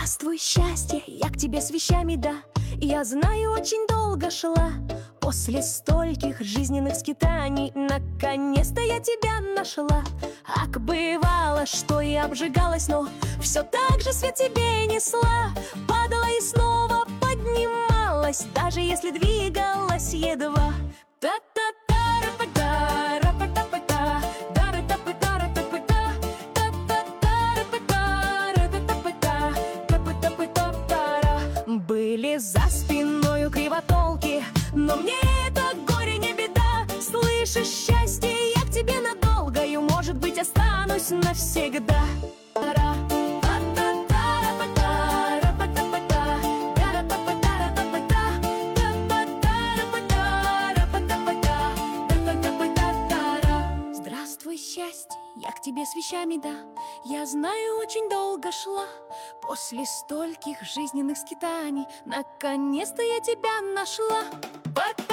Здравствуй, счастье, я к тебе с вещами, да. Я знаю, очень долго шла. После стольких жизненных скитаний наконец-то я тебя нашла. Ак, бывало, что и обжигалась, но все так же свет тебе несла. Падала и снова поднималась, даже если двигалась едва. Были за спиною кривотолки, но мне это горе не беда. Слышишь, счастье, я к тебе надолго, и, может быть, останусь навсегда. Здравствуй, счастье, я к тебе с вещами, да. Я знаю, очень долго шла. После стольких жизненных скитаний наконец-то я тебя нашла.